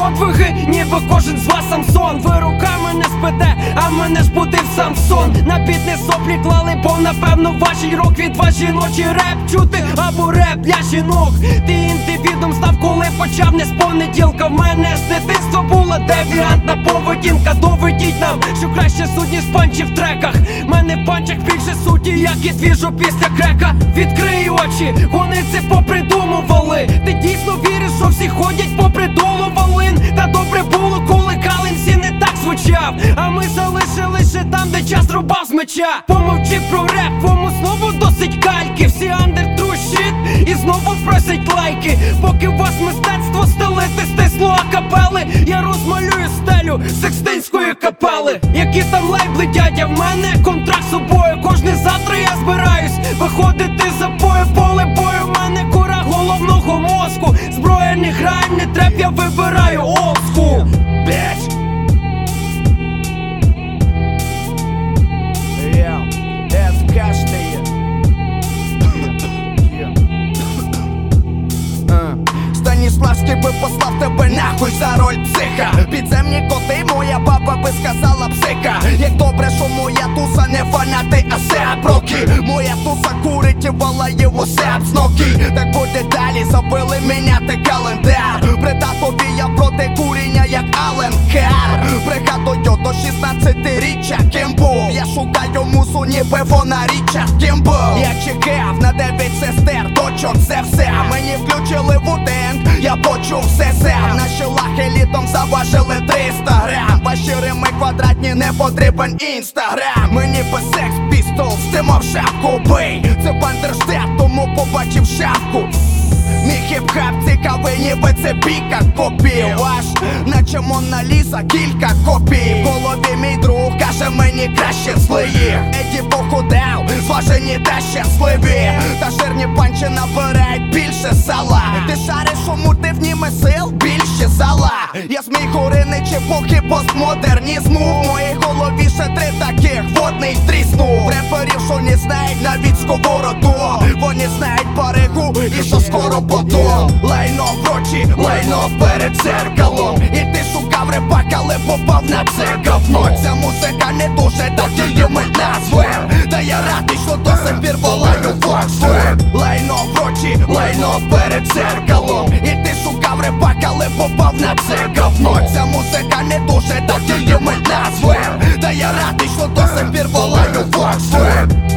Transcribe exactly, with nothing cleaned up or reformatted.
подвиги, ніби кожен з вас Самсон. Ви руками не спите, а мене ж будив Самсон. На біт не соплі клали, бо напевно вашій рок від вас жіночий реп чути, або реп для жінок. Ти індивідом став, коли почав не з понеділка. В мене з дитинства була девіантна поведінка. Доведіть нам, що краще сутність панчі в треках. Мене в панчах більше суті, як і двіжу після крека. Відкрий очі, вони це попридумували. Ти дійсно віриш, що всі ходять попри долу волин? Та добре було, коли Калин всі не так звучав. А ми залишилися там, де час рубав з меча. Помовчи про реп, твому слову досить кальки. Всі under true shit і знову просять лайки. Поки у вас мистецтво стелити стисло акапели, я розмалюю стелю Секстинської капели. Які там лейбли, дядя, в мене контракт з собою. Кожне завтра я збираюсь виходити за бою. Поле бою, в мене кора головного мозку. Зброя не грає, не треп, я вибираю old school, bitch. Yeah, это каждый. Станіславський би послав тебе нахуй за роль психа. Підземні коти, моя баба би сказала псика. Як добре, що моя туса не фанати, а сепроки. Моя туса курить і валає в усеп з ноги. Так буде далі, забили міняти календар. При татові я проти куріння, як Ален Кар. Пригадую до шістнадцятиріччя ким був. Я шукаю мусу, ніби вона річа ким був. Я чекав на дев'ять сестер, дочок, це все. Мені включили вудент, я почув все сам. Наші лахи літом заважили триста грам. Ваші рими квадратні, не потрібен інстаграм. Мені без секс пістол, стимав шапку бий. Це бандерштат, тому побачив шапку. Мій хіп-хап цікавий, ніби це бійка копій. Ваш, наче Мона Ліза, кілька копій. В голові мій друг каже мені краще злиї. Еді похудав, зважені та щасливі. Та жирні панчі набирають більше сала. Ти шариш у мультивніми сил, більше зала. Я змій гори чепухи постмодернізму. В моїй голові ще три таких, водний тріснув. Реперів, що не знають навіть сковороду. Вони знають паригу і що скоро потом. Лайно в очі, лайно перед дзеркалом. І ти шукав репак, але попав на це говно. Ця музика не дуже, так її ми назвем. Та я радий, що до сих пір волаю фоксфем. Лайно в очі, лайно перед дзеркалом. І ти шукав репак, але попав на це говно. Ця музика не дуже, так її ми назвем. Та я радий, що до сих пір волаю фоксфем.